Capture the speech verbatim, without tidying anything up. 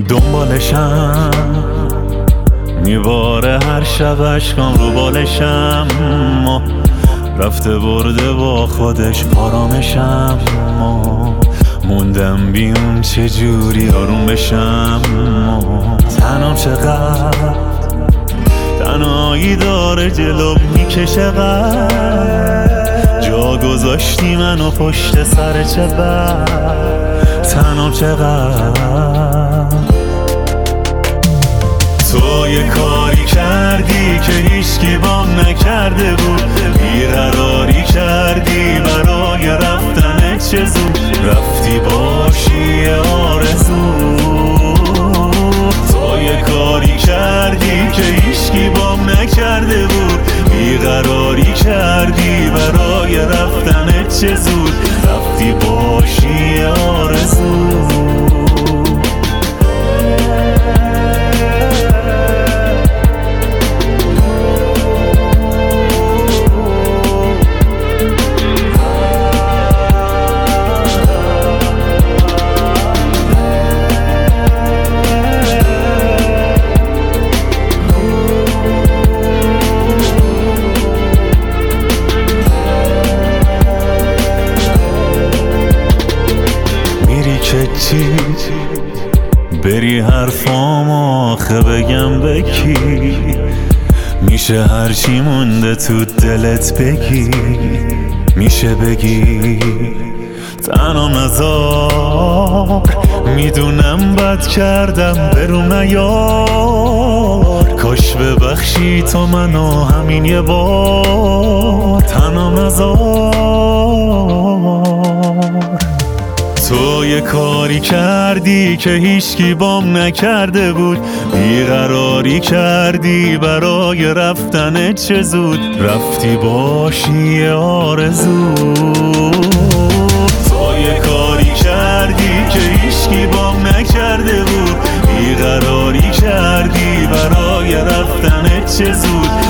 دنبالشم میباره هر شب عشقام رو بالشم، ما رفته برده با خودش آرامشم، ما موندم بیون چجوری آروم بشم، ما تنام چقدر تنهایی داره جلو میکشه قد، جا گذاشتی منو پشت سر چه بد، تنام چقدر. تو یه کاری کردی که هیچکی بام نکرده بود، بیقراری کردی برای رفتن چه زود، رفتی باشی آرزو. تو یه کاری کردی که هیچکی بام نکرده بود، بیقراری کردی برای رفتن چه زود، رفتی باشی آرزو. چی بری حرفام آخه بگم بکی، میشه هرچی مونده تو دلت بگی، میشه بگی تنها نذار، میدونم بد کردم برو نیار، کاش ببخشی تو منو همین یه بار، تنها نذار. تو یه کاری کردی که هیچکی بام نکرده بود، بیقراری کردی برای رفتن چه زود، رفتی باشی آرزو. تو یه کاری کردی که هیچکی بام نکرده بود، بیقراری کردی برای رفتن چه زود،